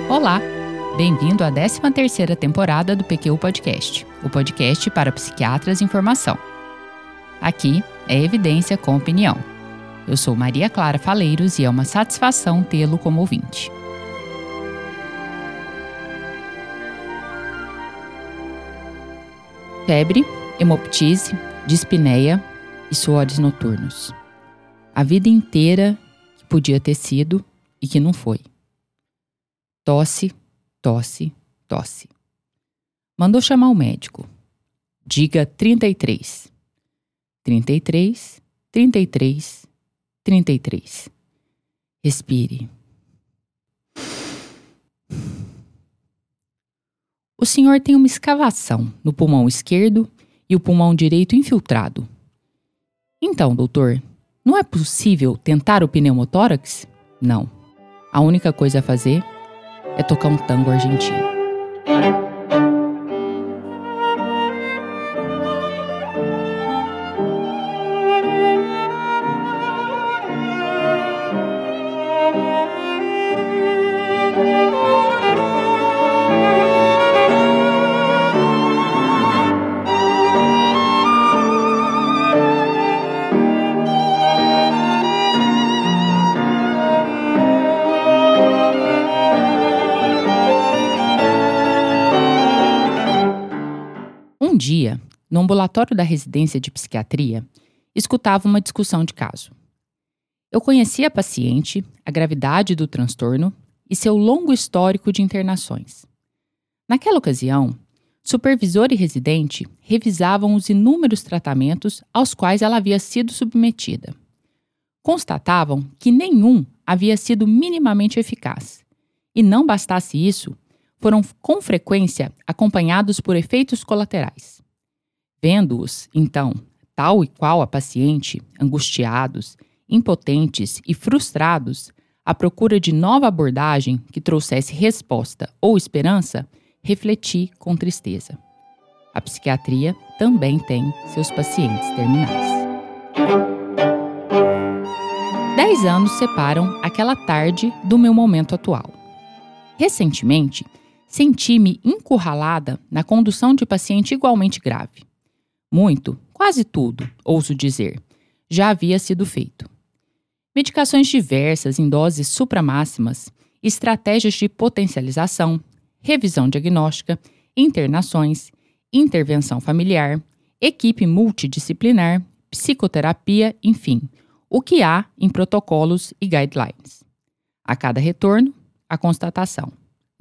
Olá! Bem-vindo à 13ª temporada do PQ Podcast, o podcast para psiquiatras em formação. Aqui é evidência com opinião. Eu sou Maria Clara Faleiros e é uma satisfação tê-lo como ouvinte. Febre, hemoptise, dispneia e suores noturnos. A vida inteira que podia ter sido e que não foi. Tosse, tosse, tosse. Mandou chamar o médico. Diga 33. 33, 33, 33. Respire. O senhor tem uma escavação no pulmão esquerdo e o pulmão direito infiltrado. Então, doutor, não é possível tentar o pneumotórax? Não. A única coisa a fazer é tocar um tango argentino. Um dia, no ambulatório da residência de psiquiatria, escutava uma discussão de caso. Eu conhecia a paciente, a gravidade do transtorno e seu longo histórico de internações. Naquela ocasião, supervisor e residente revisavam os inúmeros tratamentos aos quais ela havia sido submetida. Constatavam que nenhum havia sido minimamente eficaz. E não bastasse isso, foram com frequência acompanhados por efeitos colaterais. Vendo-os, então, tal e qual a paciente, angustiados, impotentes e frustrados, à procura de nova abordagem que trouxesse resposta ou esperança, refleti com tristeza. A psiquiatria também tem seus pacientes terminais. 10 anos separam aquela tarde do meu momento atual. Recentemente, senti-me encurralada na condução de paciente igualmente grave. Muito, quase tudo, ouso dizer, já havia sido feito. Medicações diversas em doses supramáximas, estratégias de potencialização, revisão diagnóstica, internações, intervenção familiar, equipe multidisciplinar, psicoterapia, enfim, o que há em protocolos e guidelines. A cada retorno, a constatação: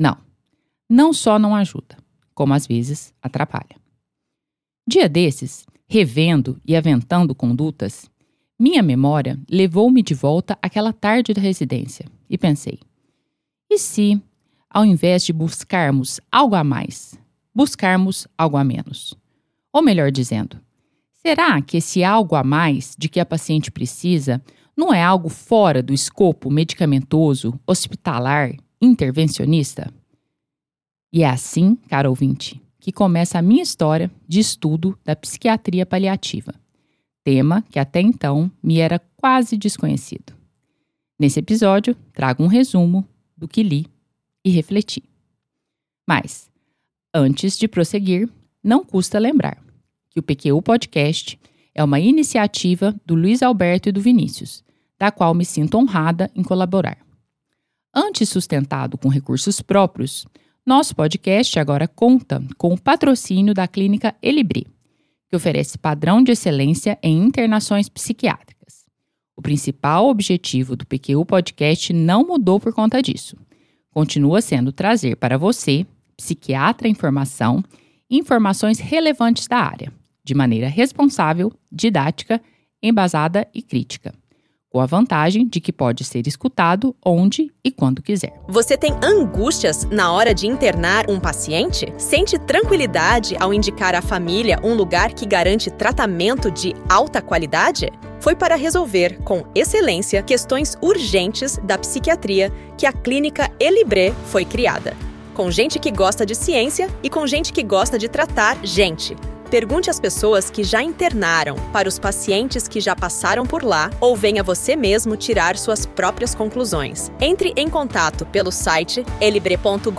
não só não ajuda, como às vezes atrapalha. Dia desses, revendo e aventando condutas, minha memória levou-me de volta àquela tarde da residência e pensei: e se, ao invés de buscarmos algo a mais, buscarmos algo a menos? Ou melhor dizendo, será que esse algo a mais de que a paciente precisa não é algo fora do escopo medicamentoso, hospitalar, intervencionista? E é assim, caro ouvinte, que começa a minha história de estudo da psiquiatria paliativa, tema que até então me era quase desconhecido. Nesse episódio, trago um resumo do que li e refleti. Mas, antes de prosseguir, não custa lembrar que o PQ Podcast é uma iniciativa do Luiz Alberto e do Vinícius, da qual me sinto honrada em colaborar. Antes sustentado com recursos próprios, nosso podcast agora conta com o patrocínio da clínica Elibre, que oferece padrão de excelência em internações psiquiátricas. O principal objetivo do PQ Podcast não mudou por conta disso. Continua sendo trazer para você, psiquiatra em formação, informações relevantes da área, de maneira responsável, didática, embasada e crítica, com a vantagem de que pode ser escutado onde e quando quiser. Você tem angústias na hora de internar um paciente? Sente tranquilidade ao indicar à família um lugar que garante tratamento de alta qualidade? Foi para resolver com excelência questões urgentes da psiquiatria que a clínica Elibre foi criada. Com gente que gosta de ciência e com gente que gosta de tratar gente. Pergunte às pessoas que já internaram, para os pacientes que já passaram por lá, ou venha você mesmo tirar suas próprias conclusões. Entre em contato pelo site elibre.com.br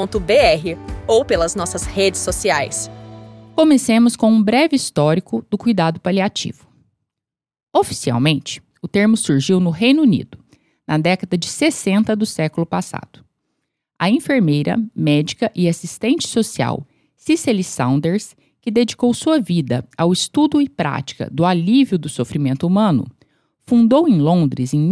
ou pelas nossas redes sociais. Comecemos com um breve histórico do cuidado paliativo. Oficialmente, o termo surgiu no Reino Unido, na década de 60 do século passado. A enfermeira, médica e assistente social Cicely Saunders, que dedicou sua vida ao estudo e prática do alívio do sofrimento humano, fundou em Londres, em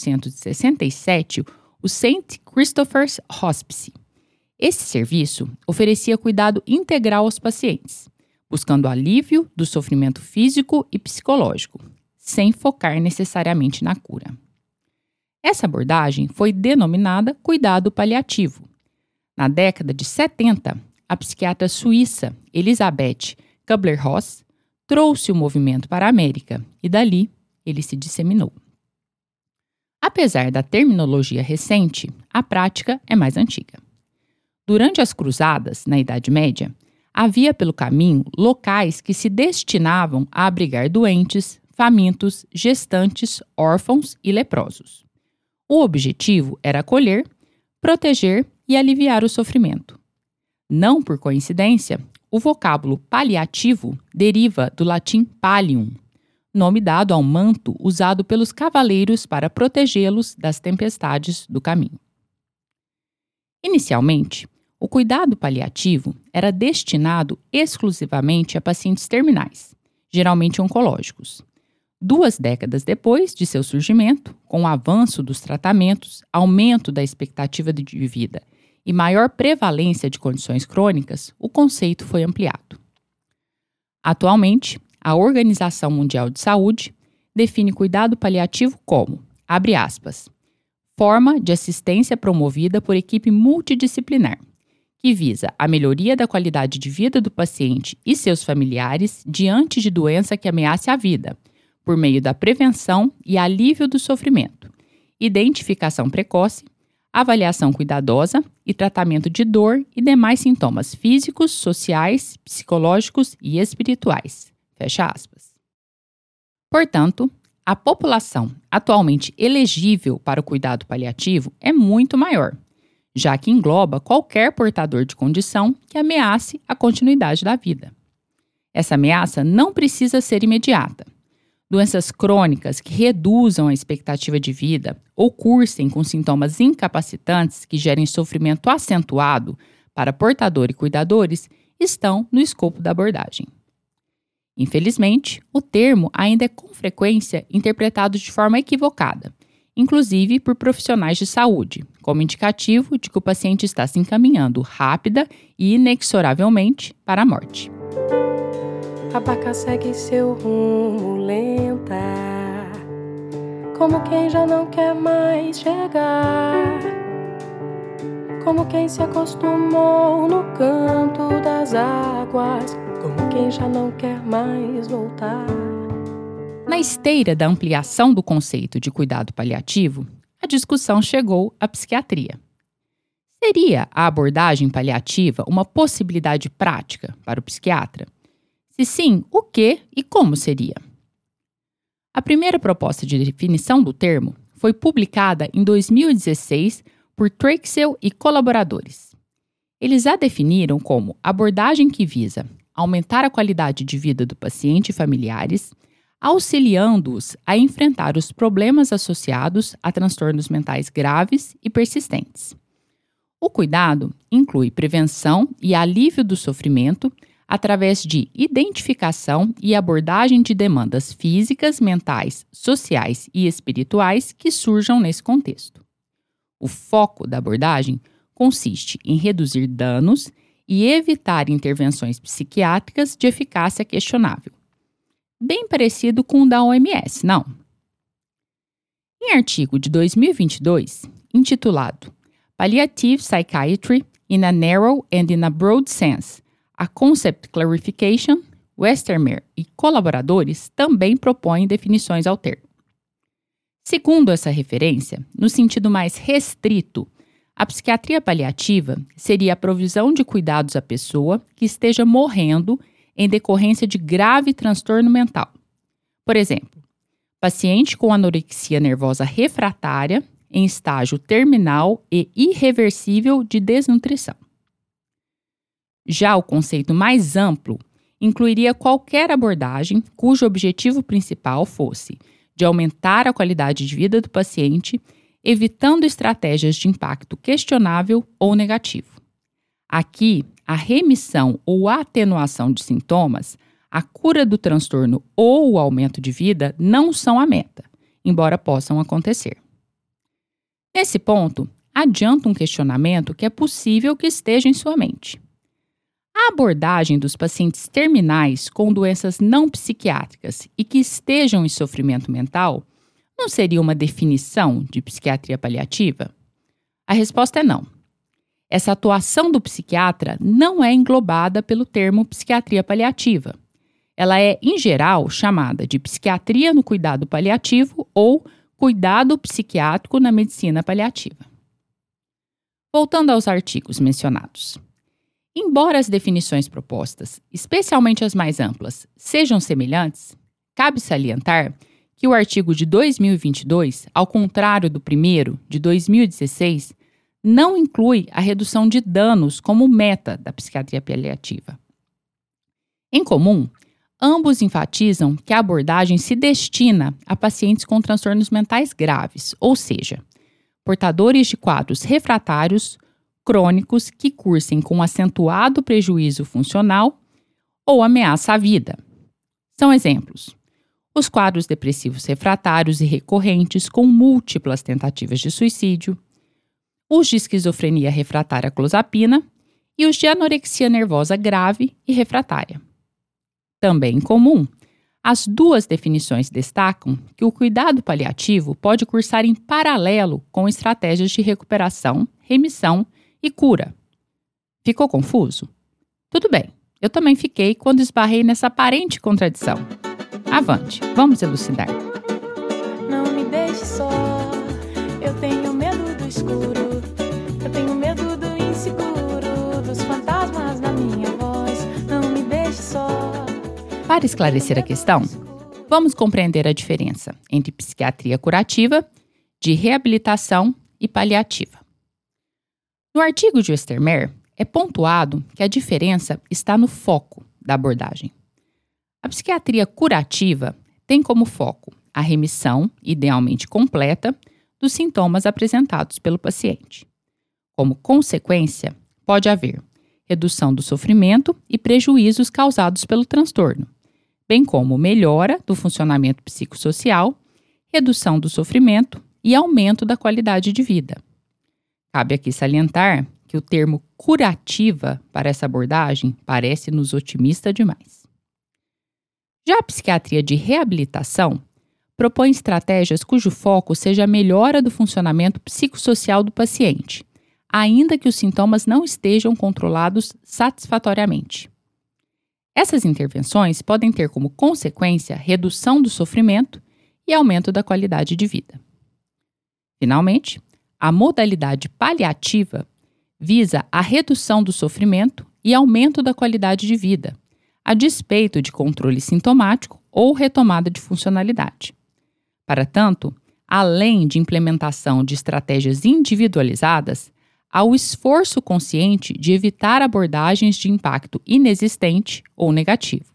1967, o St. Christopher's Hospice. Esse serviço oferecia cuidado integral aos pacientes, buscando alívio do sofrimento físico e psicológico, sem focar necessariamente na cura. Essa abordagem foi denominada cuidado paliativo. Na década de 70, a psiquiatra suíça Elisabeth Kübler-Ross trouxe o movimento para a América e dali ele se disseminou. Apesar da terminologia recente, a prática é mais antiga. Durante as cruzadas, na Idade Média, havia pelo caminho locais que se destinavam a abrigar doentes, famintos, gestantes, órfãos e leprosos. O objetivo era acolher, proteger e aliviar o sofrimento. Não por coincidência, o vocábulo paliativo deriva do latim pallium, nome dado ao manto usado pelos cavaleiros para protegê-los das tempestades do caminho. Inicialmente, o cuidado paliativo era destinado exclusivamente a pacientes terminais, geralmente oncológicos. 2 décadas depois de seu surgimento, com o avanço dos tratamentos, aumento da expectativa de vida e maior prevalência de condições crônicas, o conceito foi ampliado. Atualmente, a Organização Mundial de Saúde define cuidado paliativo como, abre aspas, forma de assistência promovida por equipe multidisciplinar, que visa a melhoria da qualidade de vida do paciente e seus familiares diante de doença que ameace a vida, por meio da prevenção e alívio do sofrimento, identificação precoce, avaliação cuidadosa e tratamento de dor e demais sintomas físicos, sociais, psicológicos e espirituais. Fecha aspas. Portanto, a população atualmente elegível para o cuidado paliativo é muito maior, já que engloba qualquer portador de condição que ameace a continuidade da vida. Essa ameaça não precisa ser imediata. Doenças crônicas que reduzam a expectativa de vida ou cursem com sintomas incapacitantes que gerem sofrimento acentuado para portador e cuidadores estão no escopo da abordagem. Infelizmente, o termo ainda é com frequência interpretado de forma equivocada, inclusive por profissionais de saúde, como indicativo de que o paciente está se encaminhando rápida e inexoravelmente para a morte. A barca segue seu rumo lenta, como quem já não quer mais chegar, como quem se acostumou no canto das águas, como quem já não quer mais voltar. Na esteira da ampliação do conceito de cuidado paliativo, a discussão chegou à psiquiatria. Seria a abordagem paliativa uma possibilidade prática para o psiquiatra? Se sim, o que e como seria? A primeira proposta de definição do termo foi publicada em 2016 por Treixel e colaboradores. Eles a definiram como abordagem que visa aumentar a qualidade de vida do paciente e familiares, auxiliando-os a enfrentar os problemas associados a transtornos mentais graves e persistentes. O cuidado inclui prevenção e alívio do sofrimento através de identificação e abordagem de demandas físicas, mentais, sociais e espirituais que surjam nesse contexto. O foco da abordagem consiste em reduzir danos e evitar intervenções psiquiátricas de eficácia questionável. Bem parecido com o da OMS, não? Em artigo de 2022, intitulado Palliative Psychiatry in a Narrow and in a Broad Sense, a Concept Clarification, Westermeer e colaboradores também propõem definições ao termo. Segundo essa referência, no sentido mais restrito, a psiquiatria paliativa seria a provisão de cuidados à pessoa que esteja morrendo em decorrência de grave transtorno mental. Por exemplo, paciente com anorexia nervosa refratária em estágio terminal e irreversível de desnutrição. Já o conceito mais amplo incluiria qualquer abordagem cujo objetivo principal fosse de aumentar a qualidade de vida do paciente, evitando estratégias de impacto questionável ou negativo. Aqui, a remissão ou atenuação de sintomas, a cura do transtorno ou o aumento de vida não são a meta, embora possam acontecer. Nesse ponto, adianta um questionamento que é possível que esteja em sua mente. A abordagem dos pacientes terminais com doenças não psiquiátricas e que estejam em sofrimento mental não seria uma definição de psiquiatria paliativa? A resposta é não. Essa atuação do psiquiatra não é englobada pelo termo psiquiatria paliativa. Ela é, em geral, chamada de psiquiatria no cuidado paliativo ou cuidado psiquiátrico na medicina paliativa. Voltando aos artigos mencionados. Embora as definições propostas, especialmente as mais amplas, sejam semelhantes, cabe salientar que o artigo de 2022, ao contrário do primeiro, de 2016, não inclui a redução de danos como meta da psiquiatria paliativa. Em comum, ambos enfatizam que a abordagem se destina a pacientes com transtornos mentais graves, ou seja, portadores de quadros refratários, crônicos que cursem com acentuado prejuízo funcional ou ameaça à vida. São exemplos: os quadros depressivos refratários e recorrentes com múltiplas tentativas de suicídio, os de esquizofrenia refratária à clozapina e os de anorexia nervosa grave e refratária. Também em comum, as duas definições destacam que o cuidado paliativo pode cursar em paralelo com estratégias de recuperação, remissão e cura. Ficou confuso? Tudo bem, eu também fiquei quando esbarrei nessa aparente contradição. Avante, vamos elucidar. Não me deixe só, eu tenho medo do escuro, eu tenho medo do inseguro, dos fantasmas na minha voz, não me deixe só. Para esclarecer a questão, vamos compreender a diferença entre psiquiatria curativa, de reabilitação e paliativa. No artigo de Westermer, é pontuado que a diferença está no foco da abordagem. A psiquiatria curativa tem como foco a remissão, idealmente completa, dos sintomas apresentados pelo paciente. Como consequência, pode haver redução do sofrimento e prejuízos causados pelo transtorno, bem como melhora do funcionamento psicossocial, redução do sofrimento e aumento da qualidade de vida. Cabe aqui salientar que o termo curativa para essa abordagem parece-nos otimista demais. Já a psiquiatria de reabilitação propõe estratégias cujo foco seja a melhora do funcionamento psicossocial do paciente, ainda que os sintomas não estejam controlados satisfatoriamente. Essas intervenções podem ter como consequência redução do sofrimento e aumento da qualidade de vida. Finalmente, a modalidade paliativa visa a redução do sofrimento e aumento da qualidade de vida, a despeito de controle sintomático ou retomada de funcionalidade. Para tanto, além de implementação de estratégias individualizadas, há o esforço consciente de evitar abordagens de impacto inexistente ou negativo.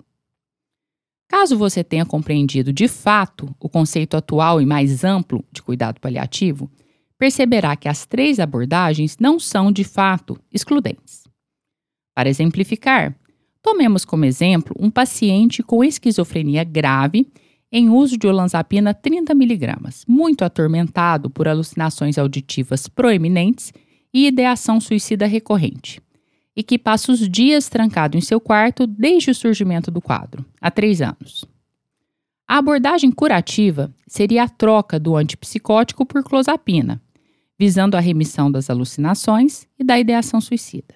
Caso você tenha compreendido de fato o conceito atual e mais amplo de cuidado paliativo, perceberá que as três abordagens não são, de fato, excludentes. Para exemplificar, tomemos como exemplo um paciente com esquizofrenia grave em uso de olanzapina 30 mg, muito atormentado por alucinações auditivas proeminentes e ideação suicida recorrente, e que passa os dias trancado em seu quarto desde o surgimento do quadro, há 3 anos. A abordagem curativa seria a troca do antipsicótico por clozapina, visando a remissão das alucinações e da ideação suicida.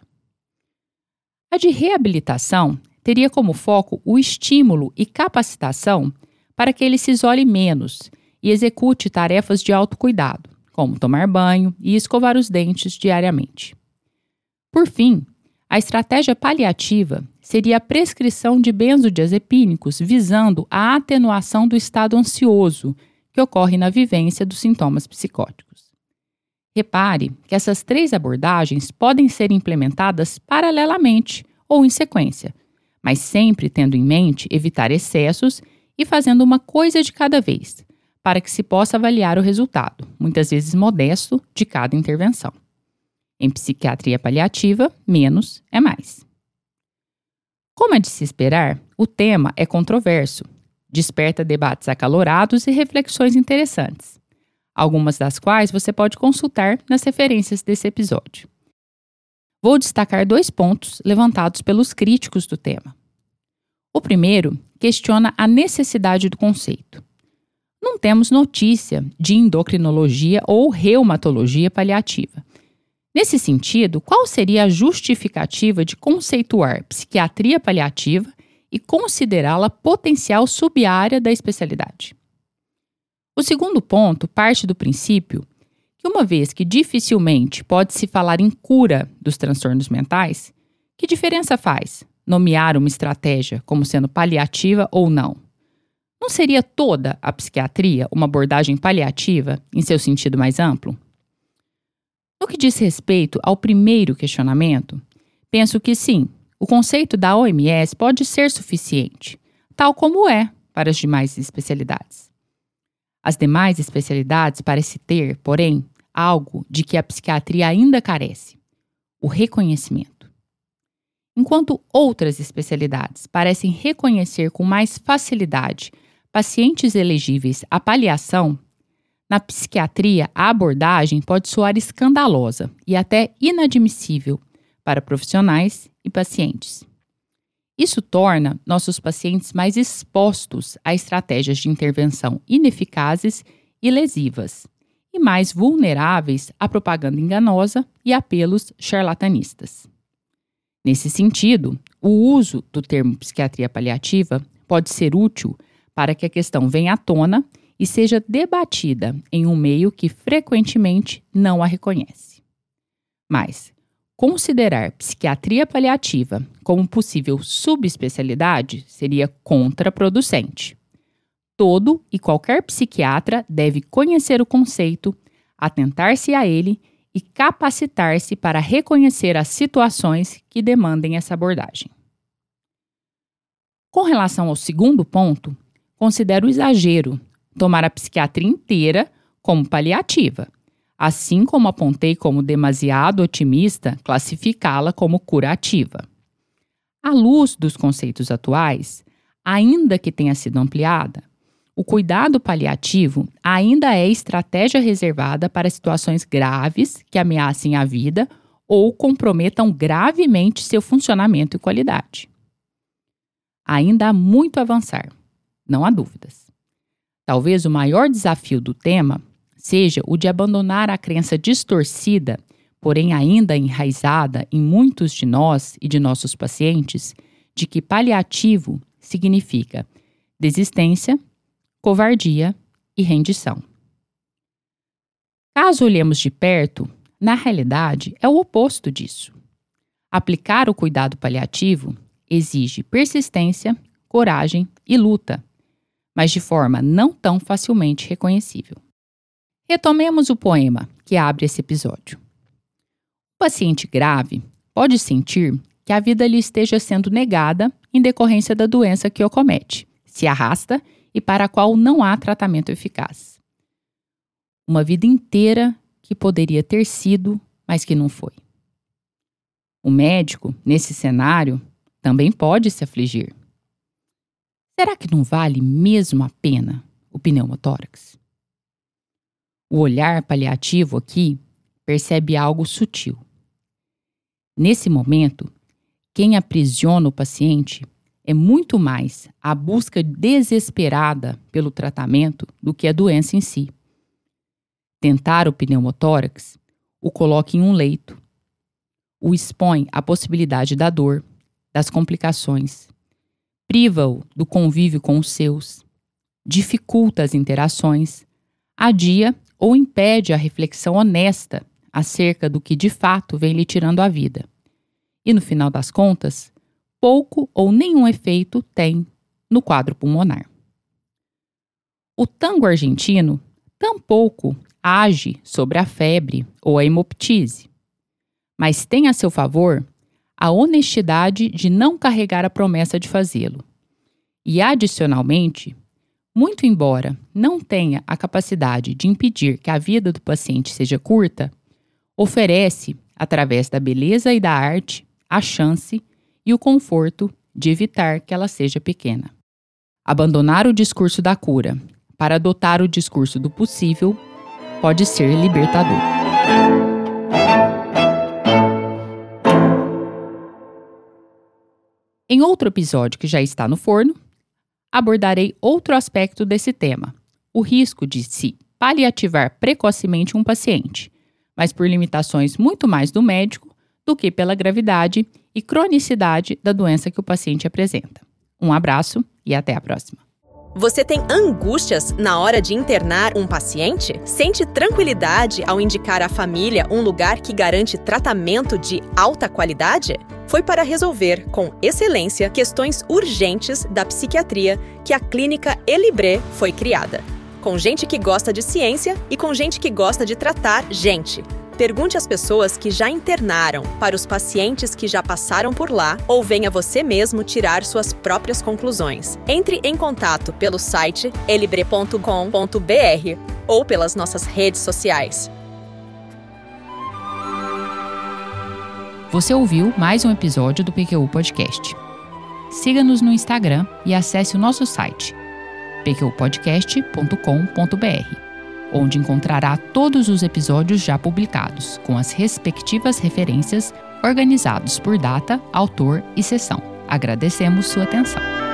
A de reabilitação teria como foco o estímulo e capacitação para que ele se isole menos e execute tarefas de autocuidado, como tomar banho e escovar os dentes diariamente. Por fim, a estratégia paliativa seria a prescrição de benzodiazepínicos visando a atenuação do estado ansioso que ocorre na vivência dos sintomas psicóticos. Repare que essas 3 abordagens podem ser implementadas paralelamente ou em sequência, mas sempre tendo em mente evitar excessos e fazendo uma coisa de cada vez, para que se possa avaliar o resultado, muitas vezes modesto, de cada intervenção. Em psiquiatria paliativa, menos é mais. Como é de se esperar, o tema é controverso, desperta debates acalorados e reflexões interessantes, algumas das quais você pode consultar nas referências desse episódio. Vou destacar 2 pontos levantados pelos críticos do tema. O primeiro questiona a necessidade do conceito. Não temos notícia de endocrinologia ou reumatologia paliativa. Nesse sentido, qual seria a justificativa de conceituar psiquiatria paliativa e considerá-la potencial sub-área da especialidade? O segundo ponto parte do princípio que, uma vez que dificilmente pode-se falar em cura dos transtornos mentais, que diferença faz nomear uma estratégia como sendo paliativa ou não? Não seria toda a psiquiatria uma abordagem paliativa em seu sentido mais amplo? No que diz respeito ao primeiro questionamento, penso que sim, o conceito da OMS pode ser suficiente, tal como é para as demais especialidades. As demais especialidades parecem ter, porém, algo de que a psiquiatria ainda carece: o reconhecimento. Enquanto outras especialidades parecem reconhecer com mais facilidade pacientes elegíveis à paliação, na psiquiatria a abordagem pode soar escandalosa e até inadmissível para profissionais e pacientes. Isso torna nossos pacientes mais expostos a estratégias de intervenção ineficazes e lesivas, e mais vulneráveis à propaganda enganosa e apelos charlatanistas. Nesse sentido, o uso do termo psiquiatria paliativa pode ser útil para que a questão venha à tona e seja debatida em um meio que frequentemente não a reconhece. Mas considerar psiquiatria paliativa como possível subespecialidade seria contraproducente. Todo e qualquer psiquiatra deve conhecer o conceito, atentar-se a ele e capacitar-se para reconhecer as situações que demandem essa abordagem. Com relação ao segundo ponto, considero exagero tomar a psiquiatria inteira como paliativa, assim como apontei como demasiado otimista classificá-la como curativa. À luz dos conceitos atuais, ainda que tenha sido ampliada, o cuidado paliativo ainda é estratégia reservada para situações graves que ameacem a vida ou comprometam gravemente seu funcionamento e qualidade. Ainda há muito a avançar, não há dúvidas. Talvez o maior desafio do tema seja o de abandonar a crença distorcida, porém ainda enraizada em muitos de nós e de nossos pacientes, de que paliativo significa desistência, covardia e rendição. Caso olhemos de perto, na realidade é o oposto disso. Aplicar o cuidado paliativo exige persistência, coragem e luta, mas de forma não tão facilmente reconhecível. Retomemos o poema que abre esse episódio. O paciente grave pode sentir que a vida lhe esteja sendo negada em decorrência da doença que o acomete, se arrasta e para a qual não há tratamento eficaz. Uma vida inteira que poderia ter sido, mas que não foi. O médico, nesse cenário, também pode se afligir. Será que não vale mesmo a pena o pneumotórax? O olhar paliativo aqui percebe algo sutil. Nesse momento, quem aprisiona o paciente é muito mais a busca desesperada pelo tratamento do que a doença em si. Tentar o pneumotórax o coloca em um leito, o expõe à possibilidade da dor, das complicações, priva-o do convívio com os seus, dificulta as interações, adia ou impede a reflexão honesta acerca do que de fato vem lhe tirando a vida. E, no final das contas, pouco ou nenhum efeito tem no quadro pulmonar. O tango argentino tampouco age sobre a febre ou a hemoptise, mas tem a seu favor a honestidade de não carregar a promessa de fazê-lo. E, adicionalmente, muito embora não tenha a capacidade de impedir que a vida do paciente seja curta, oferece, através da beleza e da arte, a chance e o conforto de evitar que ela seja pequena. Abandonar o discurso da cura para adotar o discurso do possível pode ser libertador. Em outro episódio que já está no forno, abordarei outro aspecto desse tema, o risco de se paliativar precocemente um paciente, mas por limitações muito mais do médico do que pela gravidade e cronicidade da doença que o paciente apresenta. Um abraço e até a próxima. Você tem angústias na hora de internar um paciente? Sente tranquilidade ao indicar à família um lugar que garante tratamento de alta qualidade? Foi para resolver com excelência questões urgentes da psiquiatria que a clínica Elibré foi criada. Com gente que gosta de ciência e com gente que gosta de tratar gente. Pergunte às pessoas que já internaram, para os pacientes que já passaram por lá, ou venha você mesmo tirar suas próprias conclusões. Entre em contato pelo site elibre.com.br ou pelas nossas redes sociais. Você ouviu mais um episódio do PQU Podcast. Siga-nos no Instagram e acesse o nosso site pqpodcast.com.br, onde encontrará todos os episódios já publicados, com as respectivas referências organizados por data, autor e sessão. Agradecemos sua atenção.